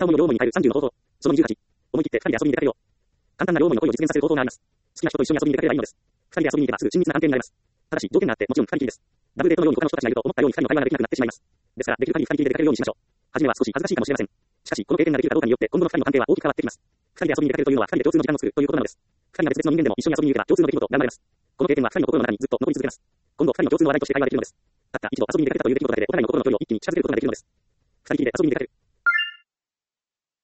片思いを両思いに変える30の方法。その28。思い切って二人で遊びに出かけよう。簡単な両思いの恋を実現させる方法があります。好きな人と一緒に遊びに出かければいいのです。二人で遊びに行けばすぐ親密な関係になれます。ただし、条件があって、もちろん二人きりです。ダブルデートのように他の人たちがいると思ったように二人の会話ができなくなってしまいます。ですから、できる限り二人きりで出かけるようにしましょう。はじめは少し恥ずかしいかもしれません。しかし、この経験ができるかどうかによって、今後の二人の関係は大きく変わってきます。二人で遊びに出かけるというのは二人で共通の時間を作るということなのです。二人が別々の人間でも一緒に遊びに行けば共通の出来事が生まれます。この経験は二人の心の中にずっと残り続けます。今後、二人の共通の話題として会話できるのです。たった一度遊びに出かけたという出来事だけで、お互いの心の距離を一気に近づけることができるのです。二人きりで遊びに出かける。